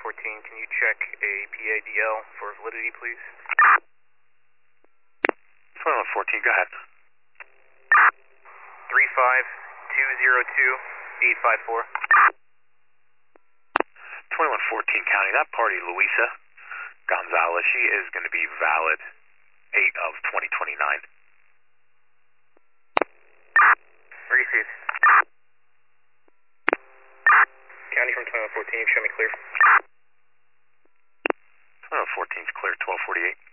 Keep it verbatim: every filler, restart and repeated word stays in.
fourteen, can you check a P A D L for validity, please? twenty-one fourteen, go ahead. three five two zero two eight five four. twenty-one fourteen County, that party, Luisa Gonzalez, she is going to be valid eight of twenty twenty-nine. Received. County from twenty-one fourteen, show me clear. twenty-one fourteen is clear, twelve forty-eight.